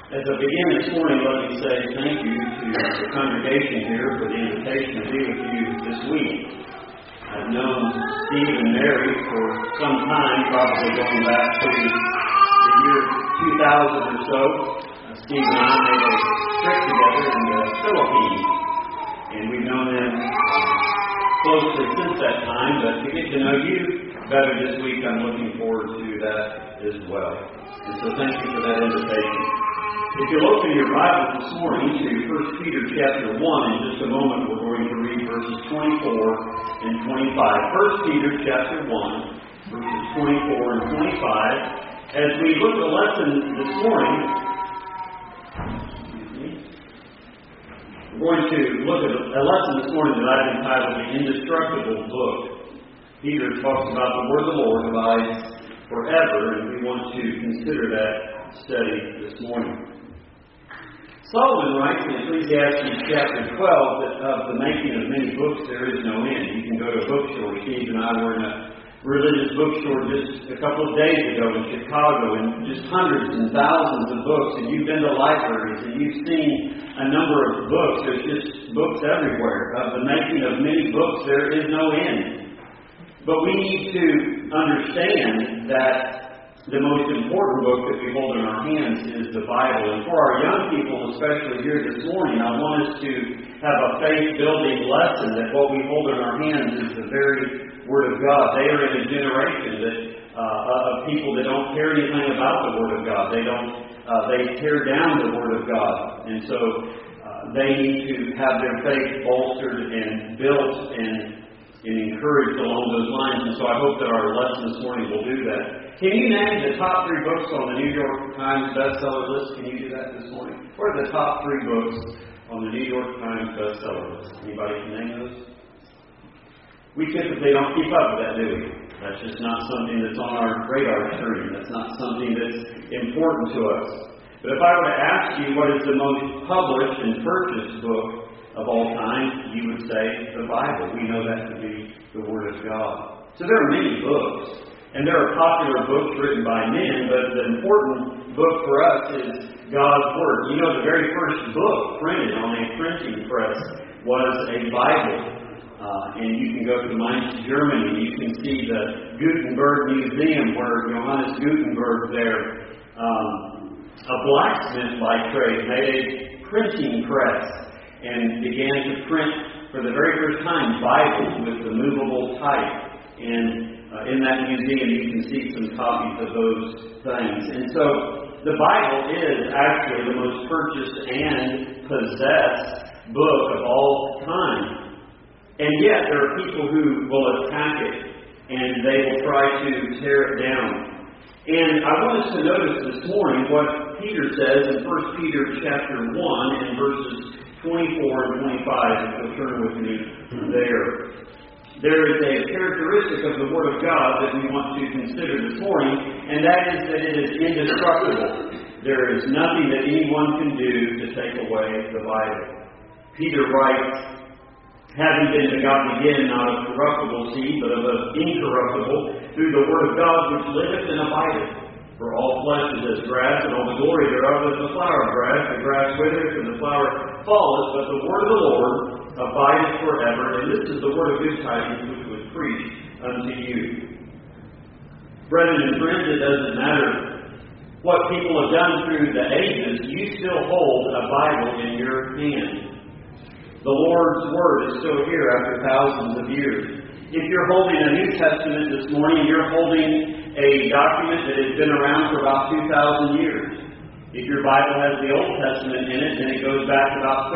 As I begin this morning, let me say thank you to the congregation here for the invitation to be with you this week. I've known Steve and Mary for some time, probably going back to the year 2000 or so. Steve and I made a trip together in the Philippines, and we've known them closely since that time, but to get to know you better this week, I'm looking forward to that as well. And so thank you for that invitation. If you'll open your Bible this morning to 1 Peter chapter 1, in just a moment we're going to read verses 24 and 25. 1 Peter chapter 1, verses 24 and 25. As we look at the lesson this morning, we're going to look at a lesson this morning that I've entitled The Indestructible Book. Peter talks about the Word of the Lord abides forever, and we want to consider that study this morning. Solomon writes in Ecclesiastes chapter 12 that of the making of many books there is no end. You can go to a bookstore. Steve and I were in a religious bookstore just a couple of days ago in Chicago, and just hundreds and thousands of books. And you've been to libraries, and you've seen a number of books. There's just books everywhere. Of the making of many books there is no end. But we need to understand that the most important book that we hold in our hands is the Bible. And for our young people, especially here this morning, I want us to have a faith-building lesson that what we hold in our hands is the very Word of God. They are in a generation of people that don't care anything about the Word of God. They tear down the Word of God. And so they need to have their faith bolstered and built and encouraged along those lines. And so I hope that our lesson this morning will do that. Can you name the top 3 books on the New York Times bestseller list? Can you do that this morning? What are the top 3 books on the New York Times bestseller list? Anybody can name those? We typically don't keep up with that, do we? That's just not something that's on our radar screen. That's not something that's important to us. But if I were to ask you what is the most published and purchased book of all time, you would say the Bible. We know that to be the Word of God. So there are many books. And there are popular books written by men, but the important book for us is God's Word. You know, the very first book printed on a printing press was a Bible. And you can go to Mainz, Germany, and you can see the Gutenberg Museum where Johannes Gutenberg there, a blacksmith by trade, made a printing press and began to print for the very first time Bibles with the movable type. And in that museum, you can see some copies of those things. And so, the Bible is actually the most purchased and possessed book of all time. And yet, there are people who will attack it, and they will try to tear it down. And I want us to notice this morning what Peter says in 1 Peter chapter 1 and verses 24 and 25, if you'll turn with me there. There is a characteristic of the Word of God that we want to consider this morning, and that is that it is indestructible. There is nothing that anyone can do to take away the Bible. Peter writes, having been begotten again, not of corruptible seed, but of incorruptible, through the Word of God which liveth and abideth. For all flesh is as grass, and all the glory thereof is the flower of grass. The grass withereth, and the flower falleth, but the Word of the Lord abideth forever. And this is the word of good tidings which was preached unto you. Brethren and friends, it doesn't matter what people have done through the ages, you still hold a Bible in your hand. The Lord's Word is still here after thousands of years. If you're holding a New Testament this morning, you're holding a document that has been around for about 2,000 years. If your Bible has the Old Testament in it, then it goes back about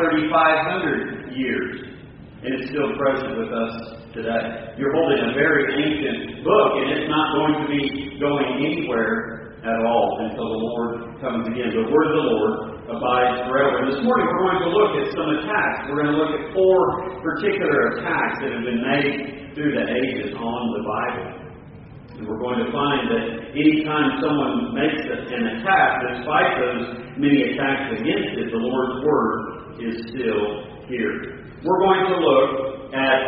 3,500 years. And it's still present with us today. You're holding a very ancient book, and it's not going to be going anywhere at all until the Lord comes again. The Word of the Lord abides forever. And this morning we're going to look at some attacks. We're going to look at 4 particular attacks that have been made through the ages on the Bible. And we're going to find that anytime someone makes an attack, despite those many attacks against it, the Lord's Word is still here. We're going to look at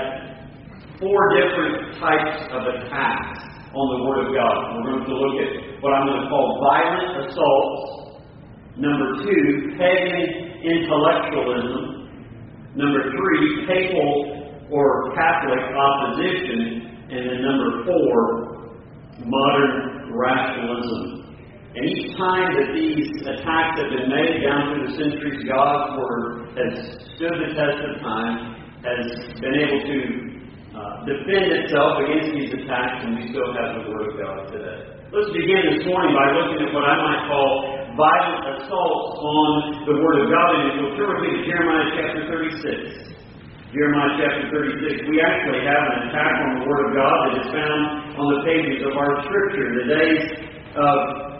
4 different types of attacks on the Word of God. We're going to look at what I'm going to call violent assaults, Number 2, pagan intellectualism. Number 3, papal or Catholic opposition. And then number 4, modern rationalism. And each time that these attacks have been made down through the centuries, God's Word has stood the test of time, has been able to defend itself against these attacks, and we still have the Word of God today. Let's begin this morning by looking at what I might call violent assaults on the Word of God. And we'll turn with me to Jeremiah chapter 36. Jeremiah chapter 36. We actually have an attack on the Word of God that is found on the pages of our Scripture. In the days of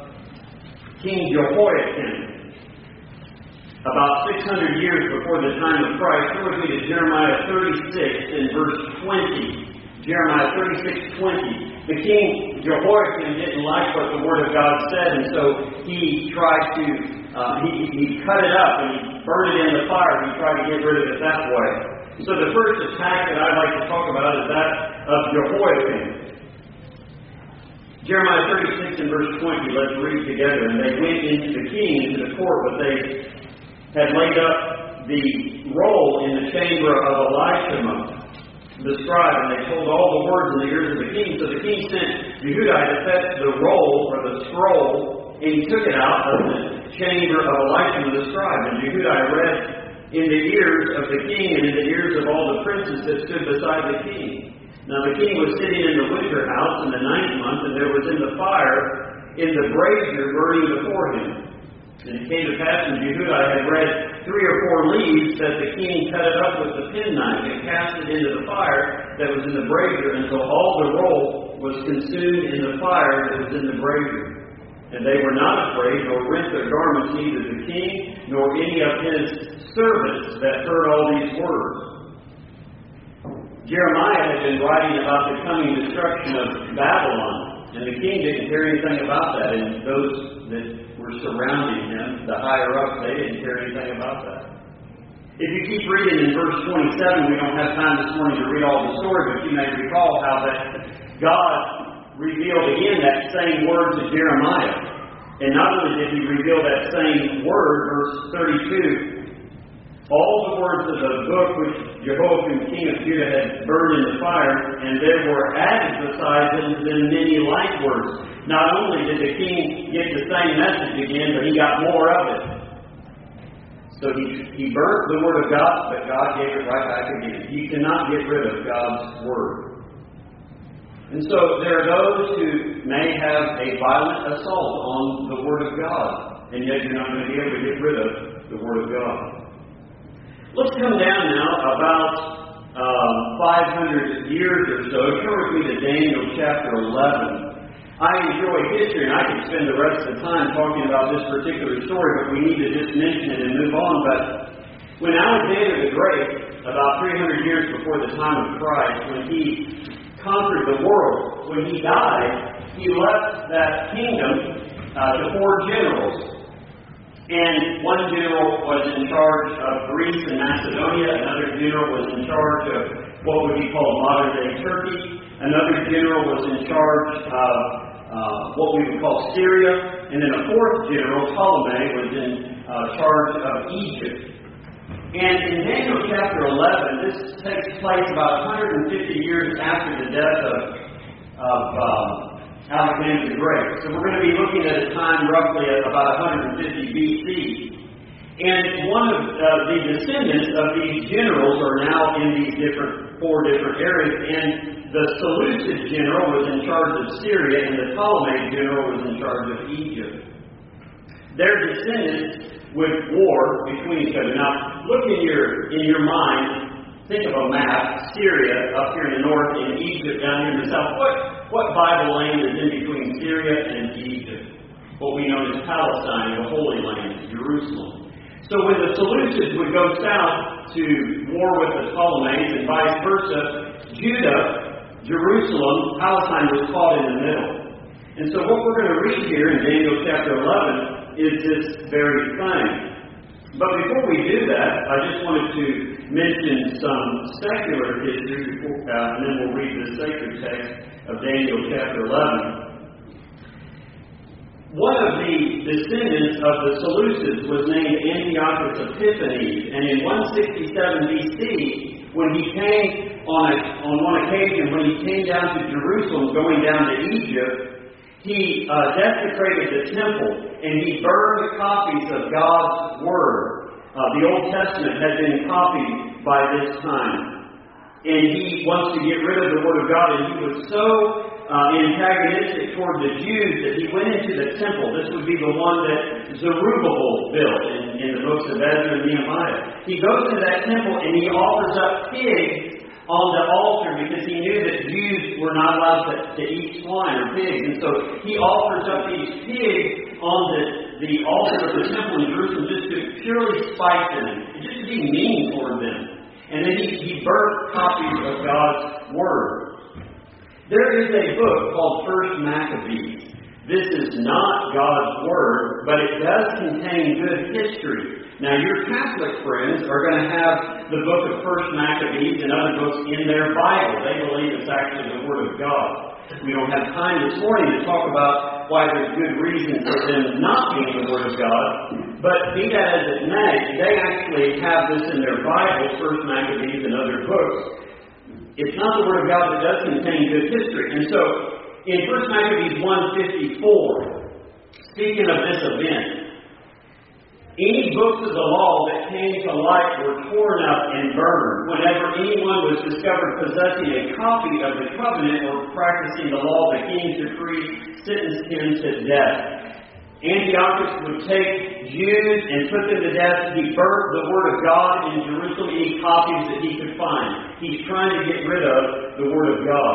King Jehoiakim, about 600 years before the time of Christ. Turn with me to Jeremiah 36 in verse 20. Jeremiah 36:20. The king Jehoiakim didn't like what the Word of God said, and so he tried to, he cut it up and he burned it in the fire. He tried to get rid of it that way. So the first attack that I'd like to talk about is that of Jehoiakim. Jeremiah 36 and verse 20, let's read together. And they went into the king, into the court, but they had laid up the roll in the chamber of Elishama, the scribe, and they told all the words in the ears of the king. So the king sent Jehudi to fetch the roll, or the scroll, and he took it out of the chamber of Elishama the scribe. And Jehudi read in the ears of the king and in the ears of all the princes that stood beside the king. Now the king was sitting in the winter house in the 9th month, and there was in the fire in the brazier burning before him. And it came to pass when Jehudi had read 3 or 4 leaves that the king cut it up with the penknife and cast it into the fire that was in the brazier until all the roll was consumed in the fire that was in the brazier. And they were not afraid, nor rent their garments, neither the king nor any of his servants that heard all these words. Jeremiah had been writing about the coming destruction of Babylon, and the king didn't hear anything about that, and those that were surrounding him, the higher-ups, they didn't hear anything about that. If you keep reading in verse 27, we don't have time this morning to read all the story, but you may recall how that God revealed again that same word to Jeremiah. And not only did he reveal that same word, verse 32, all the words of the book which Jehoiakim king of Judah had burned in the fire, and there were added besides them many like words. Not only did the king get the same message again, but he got more of it. So he burnt the Word of God, but God gave it right back again. You cannot get rid of God's Word. And so there are those who may have a violent assault on the Word of God, and yet you're not going to be able to get rid of the Word of God. Let's come down now about 500 years or so. Turn with me to Daniel chapter 11. I enjoy history, and I could spend the rest of the time talking about this particular story, but we need to just mention it and move on. But when Alexander the Great, about 300 years before the time of Christ, when he conquered the world, when he died, he left that kingdom to 4 generals. And one general was in charge of Greece and Macedonia. Another general was in charge of what would be called modern-day Turkey. Another general was in charge of what we would call Syria. And then a 4th general, Ptolemy, was in charge of Egypt. And in Daniel chapter 11, this takes place about 150 years after the death of Alexander the Great. So we're going to be looking at a time roughly at about 150 BC. And one of the descendants of these generals are now in these 4 different areas. And the Seleucid general was in charge of Syria, and the Ptolemaic general was in charge of Egypt. Their descendants would war between each other. Now, look in your mind, think of a map, Syria up here in the north and Egypt down here in the south. What Bible land is in between Syria and Egypt? What we know as Palestine, the Holy Land, Jerusalem. So when the Seleucids would go south to war with the Ptolemies and vice versa, Judah, Jerusalem, Palestine was caught in the middle. And so what we're going to read here in Daniel chapter 11 is this very thing. But before we do that, I just wanted to mention some secular history before, and then we'll read the sacred text of Daniel chapter 11. One of the descendants of the Seleucids was named Antiochus Epiphanes, and in 167 BC, when he came on one occasion, when he came down to Jerusalem, going down to Egypt, he desecrated the temple, and he burned copies of God's Word. The Old Testament had been copied by this time. And he wants to get rid of the Word of God, and he was so antagonistic toward the Jews that he went into the temple. This would be the one that Zerubbabel built in the books of Ezra and Nehemiah. He goes into that temple and he offers up pigs on the altar because he knew that Jews were not allowed to eat swine or pigs. And so he offers up these pigs on the altar of the temple in Jerusalem just to purely spite them, just to be mean toward them. And then he burnt copies of God's Word. There is a book called First Maccabees. This is not God's Word, but it does contain good history. Now, your Catholic friends are going to have the book of First Maccabees and other books in their Bible. They believe it's actually the Word of God. We don't have time this morning to talk about why there's good reason for them not being the Word of God. But be that as it may, they actually have this in their Bible, First Maccabees and other books. It's not the Word of God that does contain good history. And so, in 1 Maccabees 1:54, speaking of this event, any books of the law that came to light were torn up and burned whenever anyone was discovered possessing a copy of the covenant or practicing the law the king's decree sentenced him to death. Antiochus would take Jews and put them to death. He burnt the Word of God in Jerusalem, any copies that he could find. He's trying to get rid of the Word of God.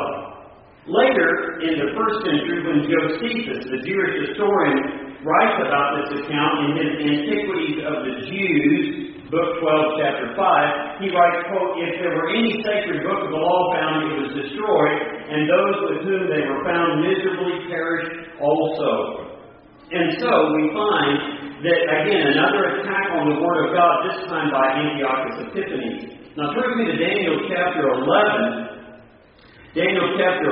Later, in the first century, when Josephus, the Jewish historian, writes about this account in his Antiquities of the Jews, Book 12, Chapter 5, he writes, quote, "If there were any sacred book of the law found, it was destroyed, and those with whom they were found miserably perished also." And so we find that, again, another attack on the Word of God, this time by Antiochus Epiphanes. Now turn with me to Daniel chapter 11. Daniel chapter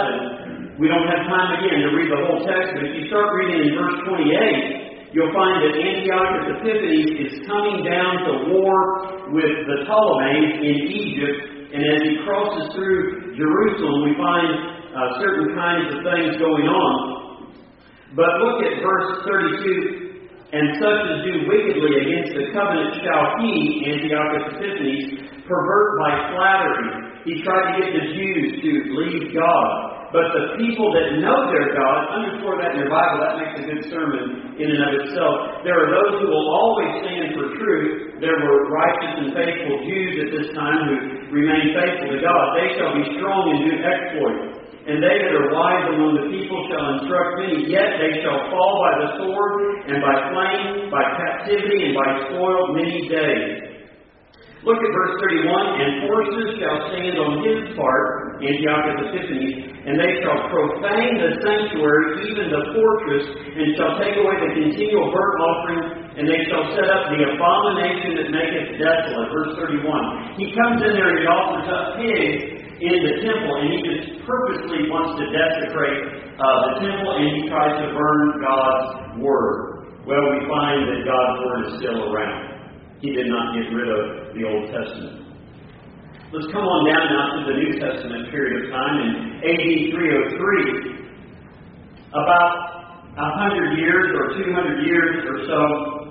11, we don't have time again to read the whole text, but if you start reading in verse 28, you'll find that Antiochus Epiphanes is coming down to war with the Ptolemies in Egypt, and as he crosses through Jerusalem, we find certain kinds of things going on. But look at verse 32. "And such as do wickedly against the covenant shall he," Antiochus Epiphanes, "pervert by flattery." He tried to get the Jews to leave God. "But the people that know their God," underscore that in your Bible, that makes a good sermon in and of itself. "There are those who will always stand for truth. There were righteous and faithful Jews at this time who remained faithful to God. They shall be strong and do exploits. And they that are wise among the people shall instruct many, yet they shall fall by the sword, and by flame, by captivity, and by spoil many days." Look at verse 31. "And forces shall stand on his part," Antiochus Epiphanes, "and they shall profane the sanctuary, even the fortress, and shall take away the continual burnt offering, and they shall set up the abomination that maketh desolate." Verse 31. He comes in there and he offers up pigs in the temple, and he just purposely wants to desecrate the temple, and he tries to burn God's Word. Well, we find that God's Word is still around. He did not get rid of the Old Testament. Let's come on down now to the New Testament period of time in AD 303. About 100 years or 200 years or so,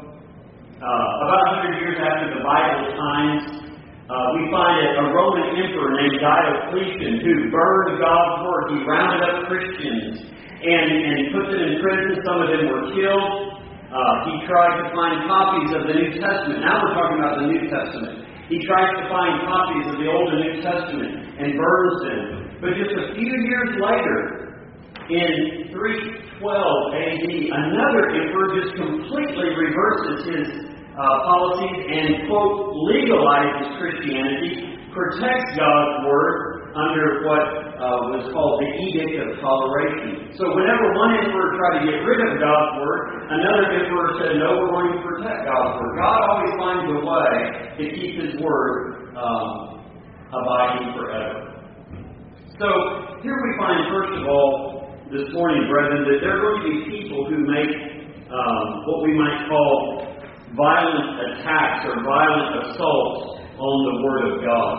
about 100 years after the Bible times, we find a Roman emperor named Diocletian who burned God's Word. He rounded up Christians and put them in prison. Some of them were killed. He tried to find copies of the New Testament. Now we're talking about the New Testament. He tries to find copies of the Old and New Testament and burns them. But just a few years later, in 312 AD, another emperor just completely reverses his policies and, quote, legalizes Christianity, protects God's Word under what was called the Edict of Toleration. So whenever one emperor tried to get rid of God's Word, another emperor said, no, we're going to protect God's Word. God always finds a way to keep His Word abiding forever. So here we find, first of all, this morning, brethren, that there are going to be people who make what we might call violent attacks or violent assaults on the Word of God.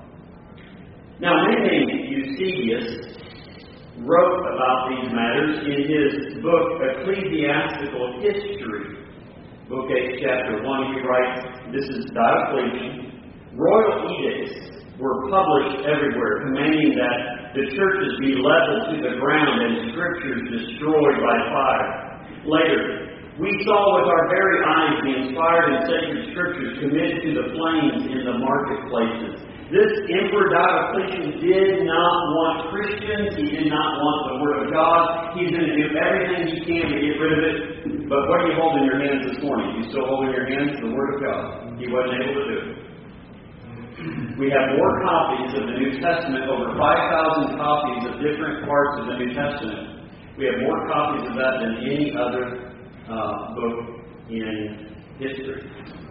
Now, a man named Eusebius wrote about these matters in his book, Ecclesiastical History. Book 8, Chapter 1, he writes, this is Diocletian, royal edicts were published everywhere, commanding that the churches be leveled to the ground and scriptures destroyed by fire. Later, we saw with our very eyes the inspired and sacred scriptures committed to the flames in the marketplaces. This Emperor Diocletian did not want Christians. He did not want the Word of God. He's going to do everything he can to get rid of it. But what are you holding in your hands this morning? You still holding in your hands the Word of God. He wasn't able to do it. We have more copies of the New Testament, over 5,000 copies of different parts of the New Testament. We have more copies of that than any other book in history.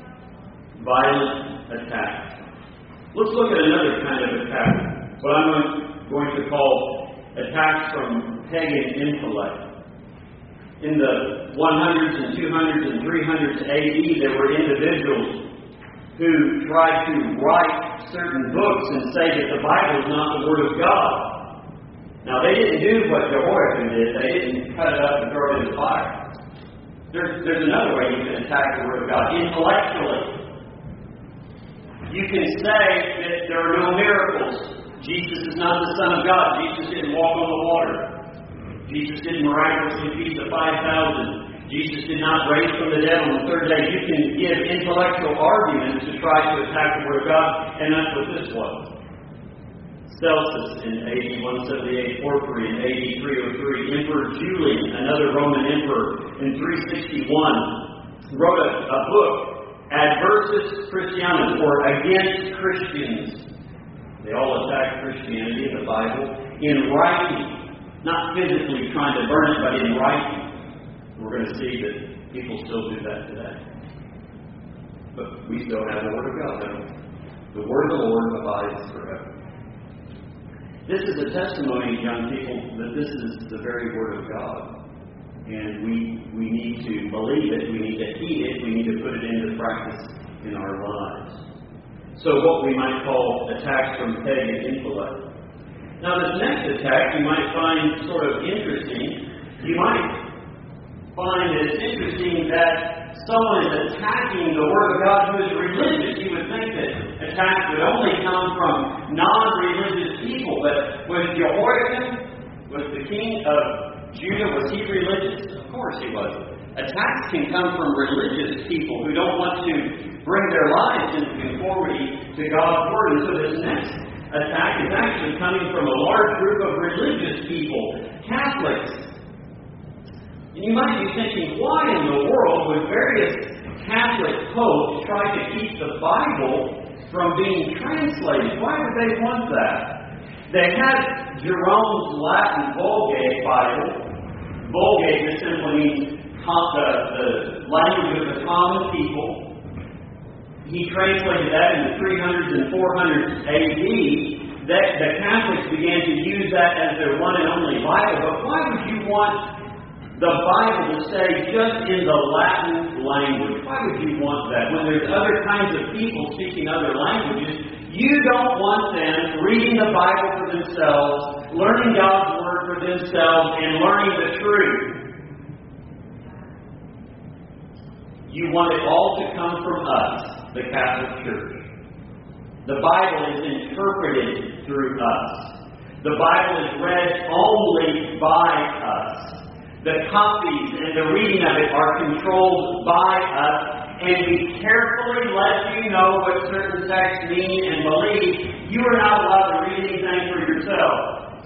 Violent attacks. Let's look at another kind of attack, what I'm going to call attacks from pagan intellect. In the 100s and 200s and 300s AD, there were individuals who tried to write certain books and say that the Bible is not the Word of God. Now, they didn't do what Jehoiakim did. They didn't cut it up and throw it in the fire. There's another way you can attack the Word of God, intellectually. You can say that there are no miracles. Jesus is not the Son of God. Jesus didn't walk on the water. Jesus didn't miraculously feed the 5,000. Jesus did not raise from the dead on the third day. You can give intellectual arguments to try to attack the Word of God, and that's what this was. Celsus in AD 178, Porphyry in AD 303, Emperor Julian, another Roman emperor, in 361, wrote a book, Adversus Christianum, or Against Christians. They all attack Christianity in the Bible in writing, not physically trying to burn it, but in writing. We're going to see that people still do that today. But we still have the Word of God, don't we? The Word of the Lord abides forever. This is a testimony, young people, that this is the very Word of God. And we need to believe it, we need to heed it, we need to put it into practice in our lives. So what we might call attacks from pagan intellect. Now this next attack you might find sort of interesting. You might find it interesting that someone is attacking the Word of God who is religious. You would think that attacks would only come from non-religious people. But was Jehoiakim, was the king of Judah, was he religious? Of course he was. Attacks can come from religious people who don't want to bring their lives into conformity to God's Word. And so this next attack is actually coming from a large group of religious people, Catholics. And you might be thinking, why in the world would various Catholic popes try to keep the Bible from being translated? Why would they want that? They had Jerome's Latin Vulgate Bible. Vulgate just simply means the language of the common people. He translated that in the 300s and 400s AD. That the Catholics began to use that as their one and only Bible. But why would you want the Bible to say just in the Latin language? Why would you want that? When there's other kinds of people speaking other languages, you don't want them reading the Bible for themselves, learning God's Word for themselves, and learning the truth. You want it all to come from us, the Catholic Church. The Bible is interpreted through us. The Bible is read only by us. The copies and the reading of it are controlled by us, and we carefully let you know what certain texts mean and believe. You are not allowed to read anything for yourself.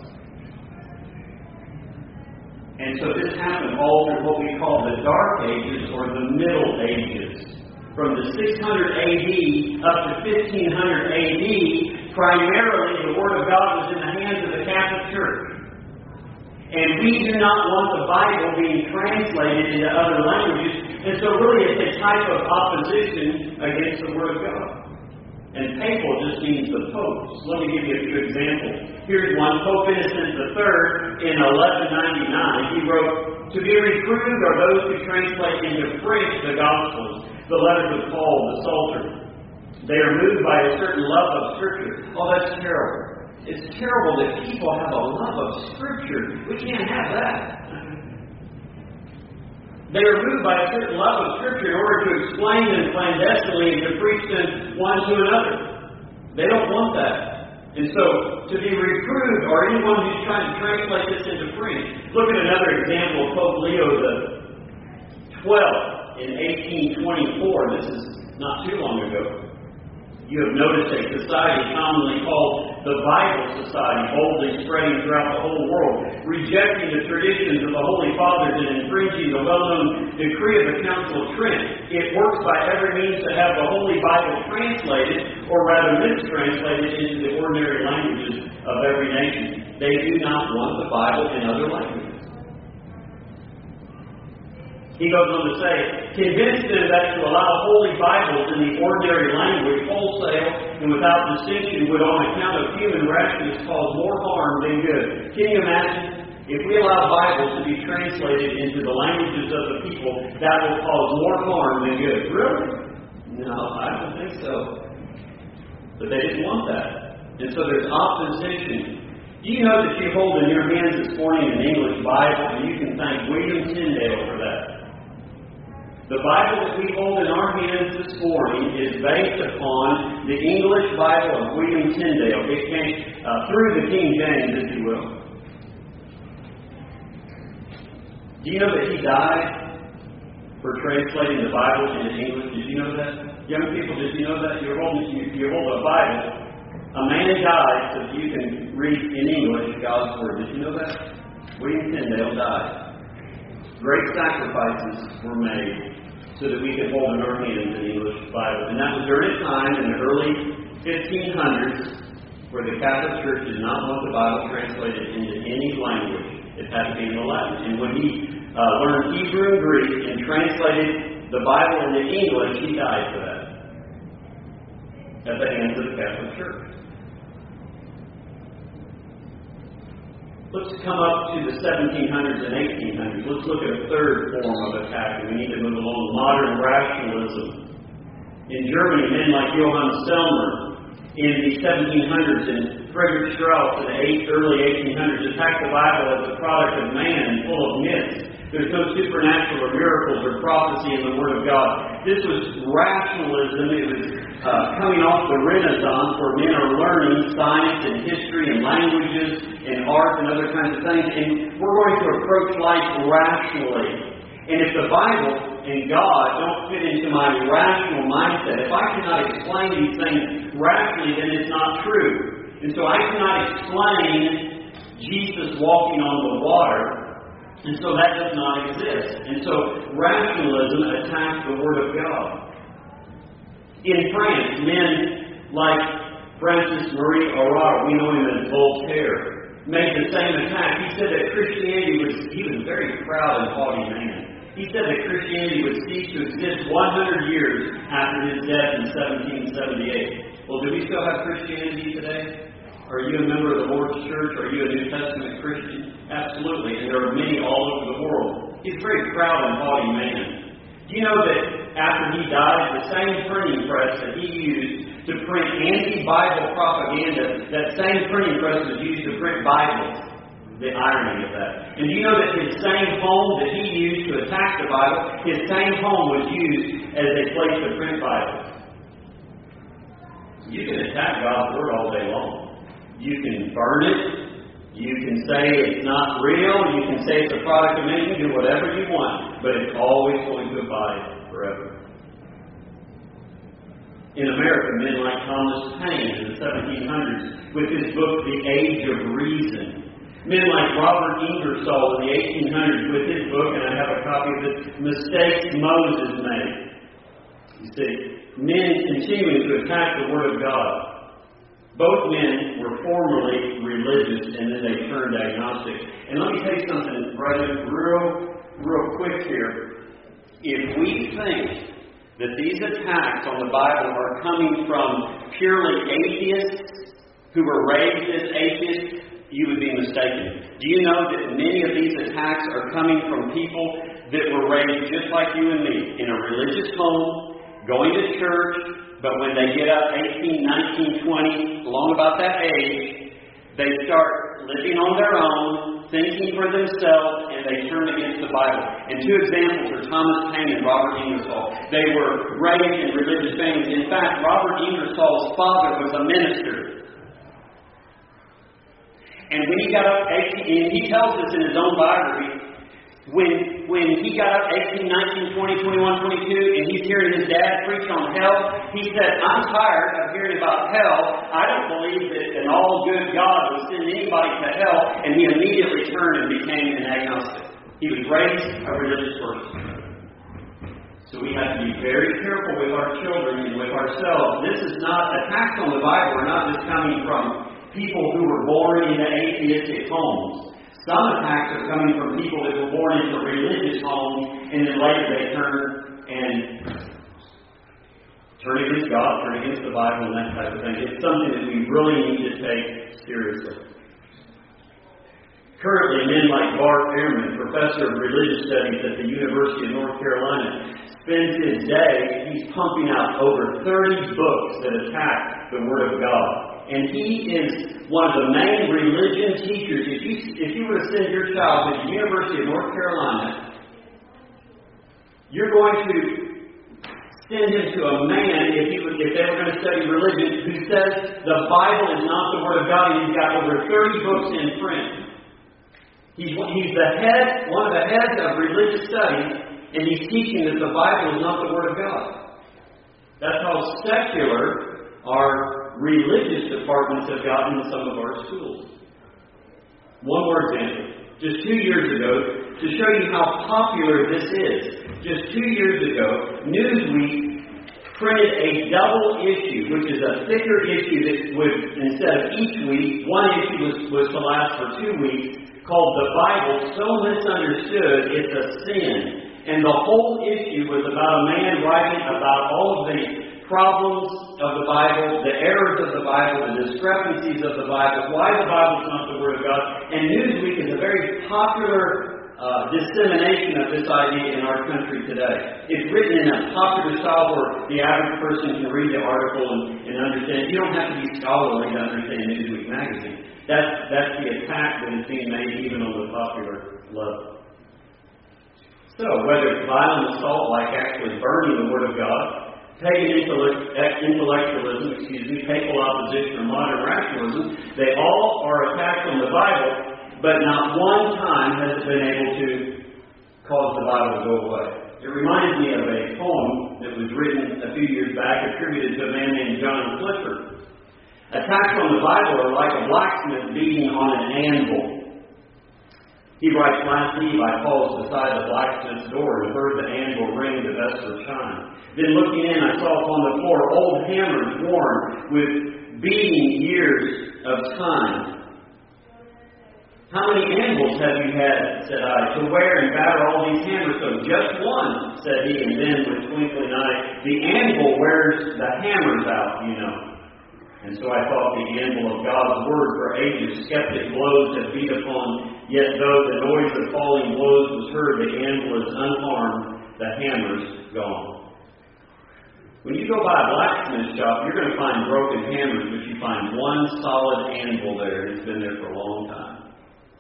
And so this happened all through what we call the Dark Ages or the Middle Ages. From the 600 AD up to 1500 AD, primarily the Word of God was in the hands of the Catholic Church. And we do not want the Bible being translated into other languages. And so really it's a type of opposition against the Word of God. And papal just means the popes. Let me give you a few examples. Here's one. Pope Innocent III in 1199, he wrote, "To be reproved are those who translate into French the Gospels, the letters of Paul, the Psalter. They are moved by a certain love of Scripture." Oh, that's terrible. It's terrible that people have a love of Scripture. We can't have that. They are moved by a certain love of Scripture in order to explain them clandestinely and to preach them one to another. They don't want that. And so, to be reproved, or anyone who's trying to translate this into French. Look at another example of Pope Leo XII in 1824. This is not too long ago. You have noticed a society commonly called the Bible Society, boldly spreading throughout the whole world, rejecting the traditions of the Holy Fathers and infringing the well-known decree of the Council of Trent. It works by every means to have the Holy Bible translated, or rather mistranslated, into the ordinary languages of every nation. They do not want the Bible in other languages. He goes on to say, "Convince them that to allow holy Bibles in the ordinary language, wholesale and without distinction, would on account of human rashness cause more harm than good." Can you imagine? If we allow Bibles to be translated into the languages of the people, that will cause more harm than good. Really? No, I don't think so. But they didn't want that. And so there's opposition. Do you know that you hold in your hands this morning an English Bible, and you can thank William Tyndale for that? The Bible that we hold in our hands this morning is based upon the English Bible of William Tyndale. It came through the King James, if you will. Do you know that he died for translating the Bible into English? Did you know that? Young people, did you know that? You hold a Bible. A man died so that you can read in English God's Word. Did you know that? William Tyndale died. Great sacrifices were made so that we could hold in our hands an English Bible. And that was during a time in the early 1500s where the Catholic Church did not want the Bible translated into any language. It had to be in Latin. And when he learned Hebrew and Greek and translated the Bible into English, he died for that at the hands of the Catholic Church. Let's come up to the 1700s and 1800s. Let's look at a third form of attack, and we need to move along. Modern rationalism. In Germany, men like Johann Stelmer in the 1700s and Friedrich Strauss in the early 1800s attacked the Bible as a product of man, full of myths. There's no supernatural or miracles or prophecy in the Word of God. This was rationalism. It was coming off the Renaissance, where men are learning science and history and languages and art and other kinds of things. And we're going to approach life rationally. And if the Bible and God don't fit into my rational mindset, if I cannot explain these things rationally, then it's not true. And so I cannot explain Jesus walking on the water. And so that does not exist. And so rationalism attacks the Word of God. In France, men like Francis Marie Aurore, we know him as Voltaire, made the same attack. He said that he was a very proud and haughty man. He said that Christianity would cease to exist 100 years after his death in 1778. Well, do we still have Christianity today? Are you a member of the Lord's Church? Are you a New Testament Christian? Absolutely. And there are many all over the world. He's a very proud and haughty man. Do you know that after he died, the same printing press that he used to print anti-Bible propaganda, that same printing press was used to print Bibles? The irony of that. And do you know that his same home that he used to attack the Bible, his same home was used as a place to print Bibles? You can attack God's Word all day long. You can burn it. You can say it's not real. You can say it's a product of man. You can do whatever you want. But it's always going to abide forever. In America, men like Thomas Paine in the 1700s, with his book, The Age of Reason. Men like Robert Ingersoll in the 1800s, with his book, and I have a copy of it, Mistakes Moses Made. You see, men continuing to attack the Word of God. Both men were formerly religious, and then they turned agnostic. And let me tell you something, brother, real quick here. If we think that these attacks on the Bible are coming from purely atheists who were raised as atheists, you would be mistaken. Do you know that many of these attacks are coming from people that were raised just like you and me, in a religious home, going to church, but when they get up 18, 19, 20, along about that age, they start living on their own, thinking for themselves, and they turn against the Bible. And two examples are Thomas Paine and Robert Ingersoll. They were raised in religious families. In fact, Robert Ingersoll's father was a minister. And when he got up 18, and he tells us in his own biography, when he got up 18, 19, 20, 21, 22, and he's hearing his dad preach on hell, he said, I'm tired of hearing about hell. I don't believe that an all-good God would send anybody to hell. And he immediately turned and became an agnostic. He was raised a religious person. So we have to be very careful with our children and with ourselves. This is not, attacks on the Bible are not just coming from people who were born into atheistic homes. Some attacks are coming from people that were born into religious homes, and then later they turn against God, turn against the Bible, and that type of thing. It's something that we really need to take seriously. Currently, men like Bart Ehrman, professor of religious studies at the University of North Carolina, spends his day, he's pumping out over 30 books that attack the Word of God. And he is one of the main religion teachers. If you were to send your child to the University of North Carolina, you're going to send him to a man, if they were going to study religion, who says the Bible is not the Word of God, and he's got over 30 books in print. He's one of the heads of religious studies, and he's teaching that the Bible is not the Word of God. That's how secular our religious departments have gotten in some of our schools. One more example. Just 2 years ago, to show you how popular this is, just 2 years ago, Newsweek printed a double issue, which is a thicker issue that would, instead of each week, one issue was to last for 2 weeks, called The Bible So Misunderstood, It's a Sin. And the whole issue was about a man writing about all of the problems of the Bible, the errors of the Bible, the discrepancies of the Bible, why the Bible is not the Word of God. And Newsweek is a very popular dissemination of this idea in our country today. It's written in a popular style where the average person can read the article and understand. You don't have to be scholarly to understand Newsweek magazine. That's the attack that is being made even on the popular level. So, whether it's violent assault like actually burning the Word of God, pagan intellectualism, papal opposition, or modern rationalism, they all are attacks on the Bible, but not one time has it been able to cause the Bible to go away. It reminds me of a poem that was written a few years back, attributed to a man named John Clifford. Attacks on the Bible are like a blacksmith beating on an anvil. He writes, last eve I paused beside the blacksmith's door and heard the anvil ring the vesper chime. Then looking in, I saw upon the floor old hammers worn with beating years of time. How many anvils have you had, said I, to wear and batter all these hammers? So just one, said he, and then with twinkling eye, the anvil wears the hammers out, you know. And so I thought the anvil of God's Word for ages, skeptic blows have beat upon, yet though the noise of falling blows was heard, the anvil is unharmed, the hammer's gone. When you go by a blacksmith shop, you're going to find broken hammers, but you find one solid anvil there. It's been there for a long time.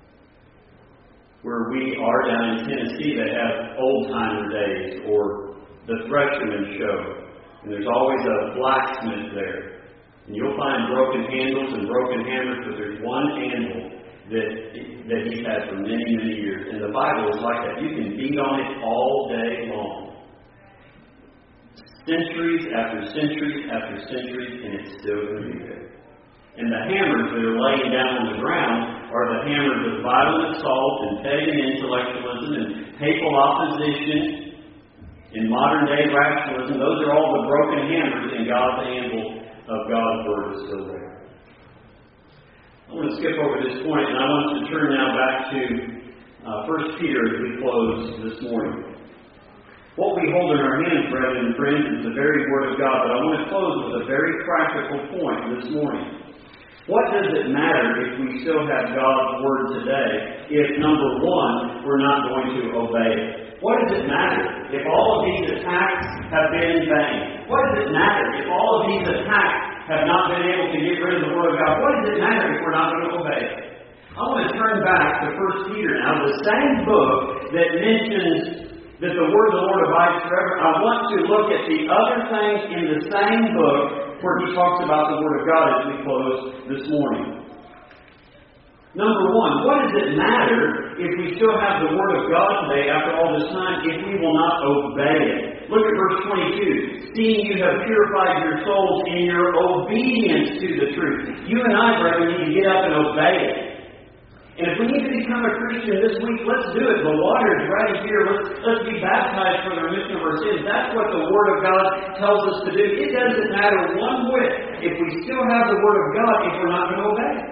Where we are down in Tennessee, they have old-timer days, or the Thresherman show. And there's always a blacksmith there. And you'll find broken handles and broken hammers, but there's one anvil that he's had for many, many years. And the Bible is like that. You can beat on it all day long. Centuries after centuries after centuries, and it's still going to be there. And the hammers that are laying down on the ground are the hammers of violent assault and pagan intellectualism and papal opposition and modern-day rationalism. Those are all the broken hammers, and God's anvil of God's Word is still there. I want to skip over this point, and I want to turn now back to 1 Peter as we close this morning. What we hold in our hands, brethren and friends, is the very Word of God. But I want to close with a very practical point this morning. What does it matter if we still have God's Word today if, number one, we're not going to obey it? What does it matter if all of these attacks have been in vain? What does it matter if all of these attacks have not been able to get rid of the Word of God? What does it matter if we're not going to obey it? I want to turn back to 1 Peter now, the same book that mentions that the Word of the Lord abides forever. I want to look at the other things in the same book where he talks about the Word of God as we close this morning. Number one, what does it matter if we still have the Word of God today after all this time if we will not obey it? Look at verse 22. Seeing you have purified your souls in your obedience to the truth. You and I, brethren, need to get up and obey it. And if we need to become a Christian this week, let's do it. The water is right here. Let's be baptized for the remission of our sins. That's what the Word of God tells us to do. It doesn't matter one whit if we still have the Word of God if we're not going to obey it.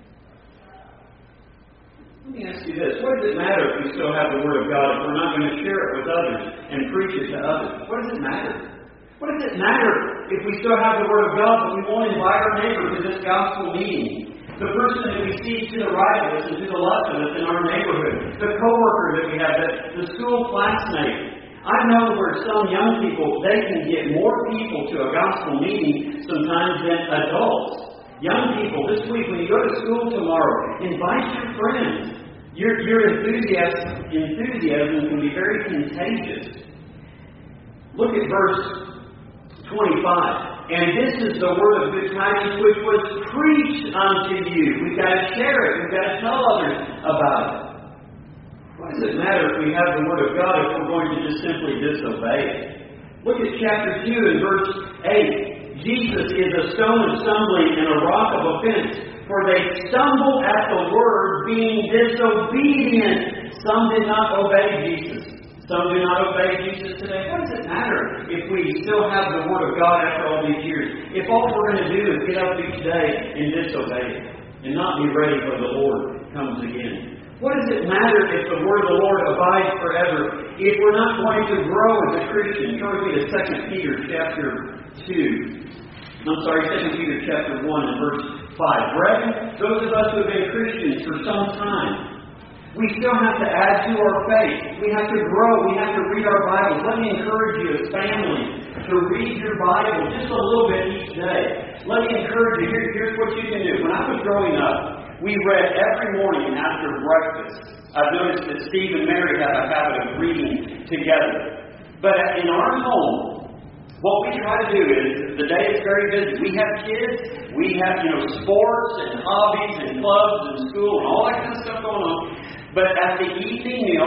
Let me ask you this. What does it matter if we still have the Word of God if we're not going to share it with others and preach it to others? What does it matter? What does it matter if we still have the Word of God but we won't invite our neighbor to this gospel meeting? The person that we see to the right of us and to the left of us in our neighborhood. The coworker that we have, the school classmate. I know where some young people, they can get more people to a gospel meeting sometimes than adults. Young people, this week when you go to school tomorrow, invite your friends. Your enthusiasm can be very contagious. Look at verse 25. And this is the word of good tidings which was preached unto you. We've got to share it. We've got to tell others about it. What does it matter if we have the Word of God if we're going to just simply disobey it? Look at chapter 2 and verse 8. Jesus is a stone of stumbling and a rock of offense. For they stumble at the word, being disobedient. Some did not obey Jesus. Some do not obey Jesus today. What does it matter if we still have the Word of God after all these years? If all we're going to do is get up each day and disobey it and not be ready when the Lord comes again? What does it matter if the Word of the Lord abides forever if we're not going to grow as a Christian? Turn with me to 2 Peter chapter 2. 2 Peter chapter 1 and verse 5. Brethren, those of us who have been Christians for some time, we still have to add to our faith. We have to grow. We have to read our Bibles. Let me encourage you as families to read your Bible just a little bit each day. Let me encourage you. Here's what you can do. When I was growing up, we read every morning after breakfast. I've noticed that Steve and Mary have a habit of reading together. But in our home, what we try to do is, the day is very busy. We have kids. We have, sports and hobbies and clubs and school and all that kind of stuff going on. But at the evening meal,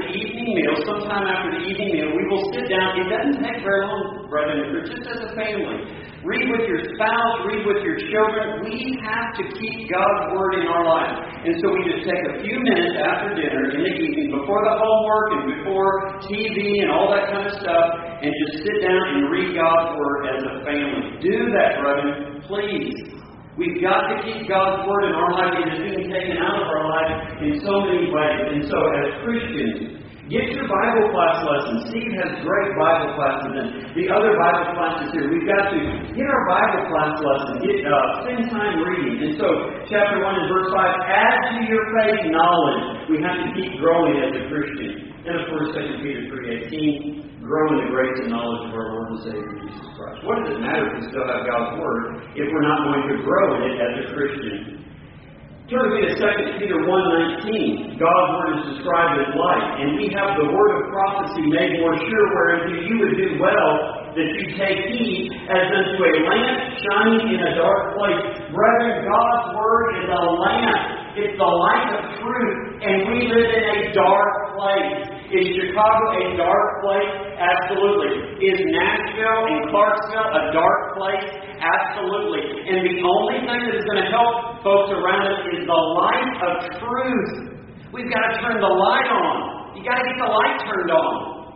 sometime after the evening meal, we will sit down. It doesn't take very long, brethren, just as a family. Read with your spouse, read with your children. We have to keep God's Word in our lives. And so we just take a few minutes after dinner in the evening, before the homework and before TV and all that kind of stuff, and just sit down and read God's Word as a family. Do that, brethren, please. We've got to keep God's Word in our life. It is being taken out of our life in so many ways. And so as Christians, get your Bible class lessons. Steve has great Bible classes and the other Bible classes here. We've got to get our Bible class lessons. Spend time reading. And so, chapter 1 and verse 5, add to your faith knowledge. We have to keep growing as a Christian. And of course, 2 Peter 3:18, grow in the grace and knowledge of our Lord and Savior Jesus Christ. What does it matter if we still have God's Word if we're not going to grow in it as a Christian? Turn with me to 2 Peter 1:19. God's Word is described as light, and we have the word of prophecy made more sure, whereunto you would do well that you take heed as unto a lamp shining in a dark place. Brethren, God's Word is a lamp. It's the light of truth, and we live in a dark place. Is Chicago a dark place? Absolutely. Is Nashville and Clarksville a dark place? Absolutely. And the only thing that is going to help folks around us is the light of truth. We've got to turn the light on. You've got to get the light turned on.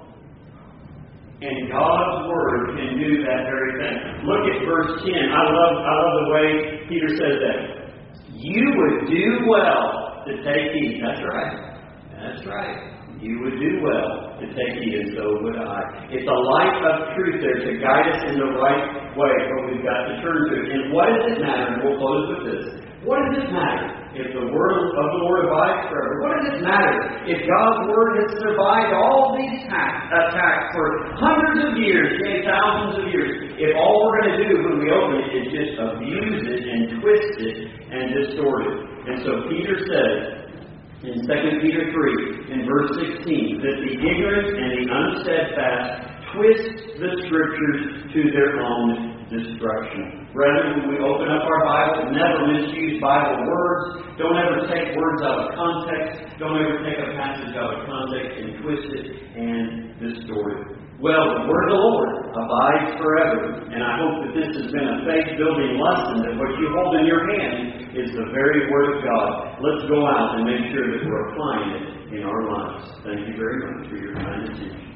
And God's Word can do that very thing. Look at verse 10. I love the way Peter says that. You would do well to take heed. That's right. That's right. you would do well to take heed, and so would I. It's a light of truth there to guide us in the right way, but we've got to turn to it. And what does it matter? And we'll close with this. What does it matter if the word of the Lord abides forever? What does it matter if God's word has survived all these attacks for hundreds of years, maybe thousands of years, if all we're going to do when we open it is just abuse it and twist it and distort it? And so Peter says, in 2 Peter 3, in verse 16, that the ignorant and the unsteadfast twist the Scriptures to their own destruction. Brethren, when we open up our Bible, never misuse Bible words. Don't ever take words out of context. Don't ever take a passage out of context and twist it and distort it. Well, the Word of the Lord abides forever, and I hope that this has been a faith-building lesson, that what you hold in your hand is the very Word of God. Let's go out and make sure that we're applying it in our lives. Thank you very much for your time and attention.